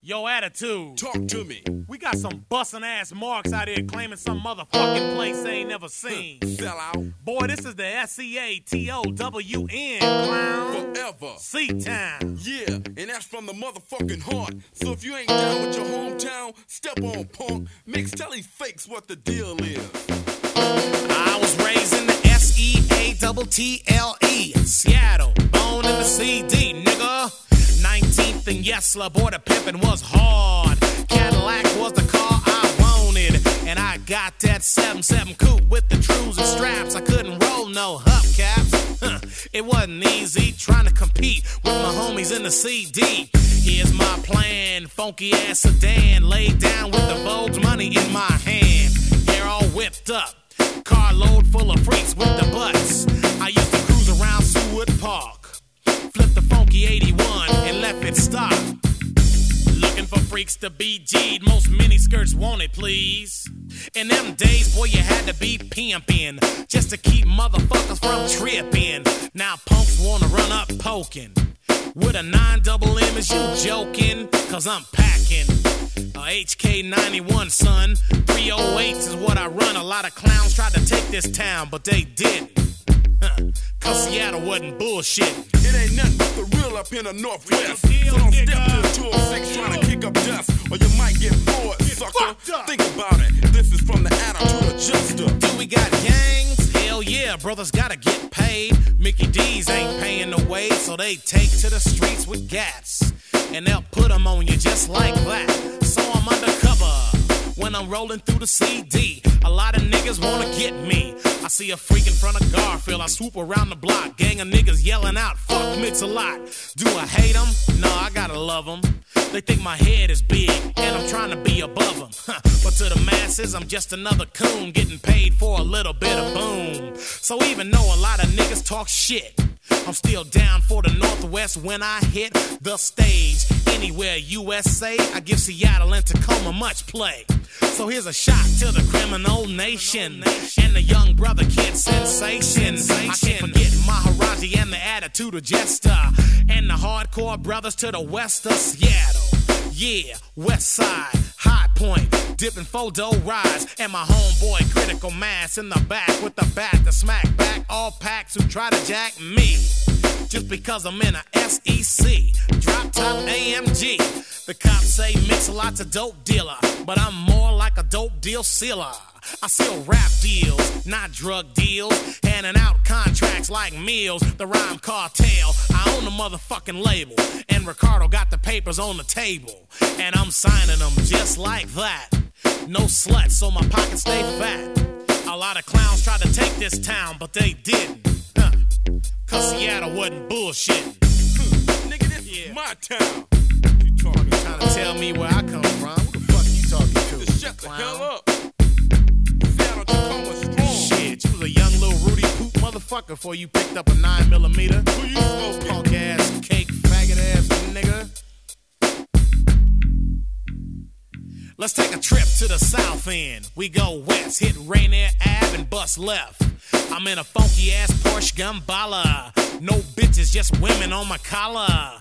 Yo, attitude. Talk to me. We got some bussin' ass marks out here claiming some motherfucking place they ain't never seen. Sell out. Boy, this is the SEATOWN, clown. Forever. C-Town. Yeah, and that's from the motherfucking heart. So if you ain't down with your hometown, step on, punk. Mix, tell these fakes what the deal is. I was raised in the SEATTLE in Seattle, born in the CD, nigga. 19th and Yesler, boy, the pimpin' was hard. Cadillac was the car I wanted, and I got that 7.7 coupe with the trues and straps. I couldn't roll no hubcaps. It wasn't easy trying to compete with my homies in the CD. Here's my plan, funky ass sedan, laid down with the Vogue's money in my hand. Hair all whipped up, carload full of freaks with the butts. I used to cruise around Seward Park, flip the funky 81 and left it stop. Looking for freaks to be G'd, most mini skirts wanted, please. In them days, boy, you had to be pimpin' just to keep motherfuckers from trippin'. Now punks wanna run up poking with a 9-double-M, is you joking? Cause I'm packing a HK91, son. 308s is what I run. A lot of clowns tried to take this town, but they didn't. Cause Seattle wasn't bullshitting. It ain't nothing but the real up in the Northwest. So don't step to the 206 trying to kick up dust, or you might get bored, sucker. Think about it. This is from the attitude adjuster. Do we got gangs? Hell yeah, brothers gotta get paid. Mickey D's ain't paying the way, so they take to the streets with gats, and they'll put them on you just like that. So I'm undercover when I'm rolling through the CD. A lot of niggas wanna get me. I see a freak in front of Garfield, I swoop around the block. Gang of niggas yelling out, fuck Mix-a-Lot. Do I hate them? No, I gotta love them. They think my head is big, and I'm trying to be above them. But to the masses, I'm just another coon getting paid for a little bit of boom. So even though a lot of niggas talk shit, I'm still down for the Northwest when I hit the stage. Anywhere USA, I give Seattle and Tacoma much play. So here's a shot to the criminal nation and the young brother kid sensation. I can't forget Maharaji and the attitude of Jester, and the hardcore brothers to the west of Seattle. Yeah, West Side, High Point, dipping photo rides, and my homeboy Critical Mass in the back with the bat to smack back all packs who try to jack me. Just because I'm in a SEC drop top AMG. The cops say Mix-a-Lot's a dope dealer, but I'm more like a dope deal sealer. I sell rap deals, not drug deals, handing out contracts like meals. The Rhyme Cartel, I own the motherfucking label, and Ricardo got the papers on the table, and I'm signing them just like that. No sluts, so my pockets stay fat. A lot of clowns tried to take this town, but they didn't. Cause Seattle wasn't bullshitting. Nigga, this is my town. You talking, trying to tell me where I come from? Who the fuck you talking to? Just shut the hell up. Seattle, Tacoma strong. Shit, you was a young little Rudy Poop motherfucker before you picked up a 9mm. Who you smoking? Punk ass, cake, faggot ass nigga. Let's take a trip to the south end. We go west, hit Rainier Ave and bust left. I'm in a funky ass Porsche Gumballa. No bitches, just women on my collar.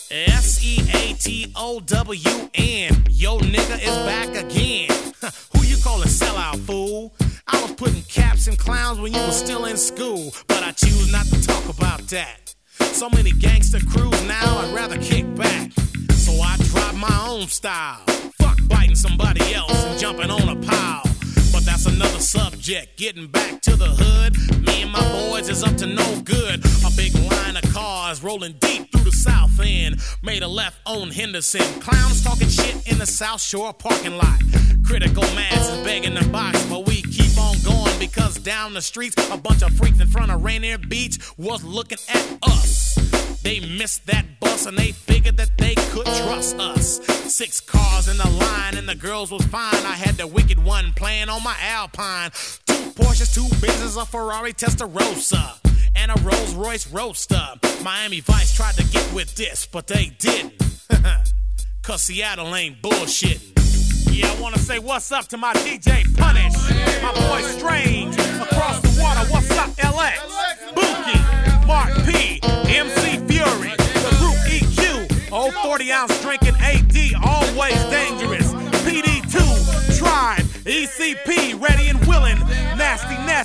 SEATOWN. Yo nigga is back again. Who you calling sellout, fool? I was putting caps and clowns when you was still in school, but I choose not to talk about that. So many gangster crews now, I'd rather kick back. So I drop my own style. Fuck biting somebody else and jumping on a pile. But that's another subject. Getting back to the hood, me and my boys is up to no good. A big line of cars rolling deep through the south end. Made a left on Henderson. Clowns talking shit in the South Shore parking lot. Critical Mass is begging the box, but we keep on going because down the streets, a bunch of freaks in front of Rainier Beach was looking at us. They missed that bus and they figured that they could trust us. 6 cars in the line and the girls was fine. I had the wicked one playing on my Alpine. 2 Porsches, 2 Benzes, a Ferrari Testarossa, and a Rolls Royce Roadster. Miami Vice tried to get with this, but they didn't. Cause Seattle ain't bullshitting. Yeah, I wanna say what's up to my DJ Punish, my boy Strange, across the water. What's up, LX? Bookie, Mark P, MC Fury, the group EQ, old 40-ounce drinking AD, always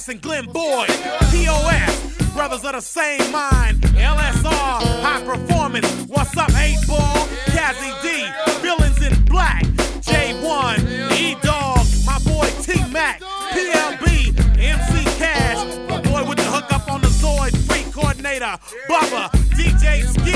and Glenn Boyd. POS, brothers of the same mind. LSR, high performance. What's up, 8-Ball? Kazzy D, villains in black. J1, E-Dog, my boy T-Mac. PLB, MC Cash, my boy with the hookup on the Zoid, free coordinator. Bubba, DJ Ski.